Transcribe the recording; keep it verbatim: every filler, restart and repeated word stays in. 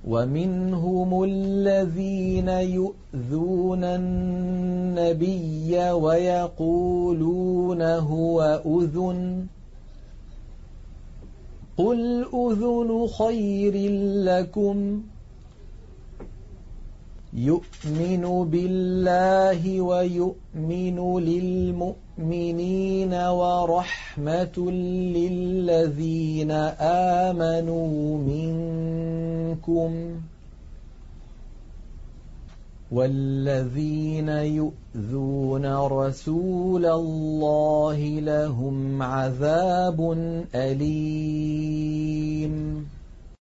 ومنهم الذين يؤذون النبي ويقولون هو أذن قل أذن خير لكم يؤمن بالله ويؤمن للمؤمنين ورحمة للذين آمنوا منكم والذين يؤذون رسول الله لهم عذاب أليم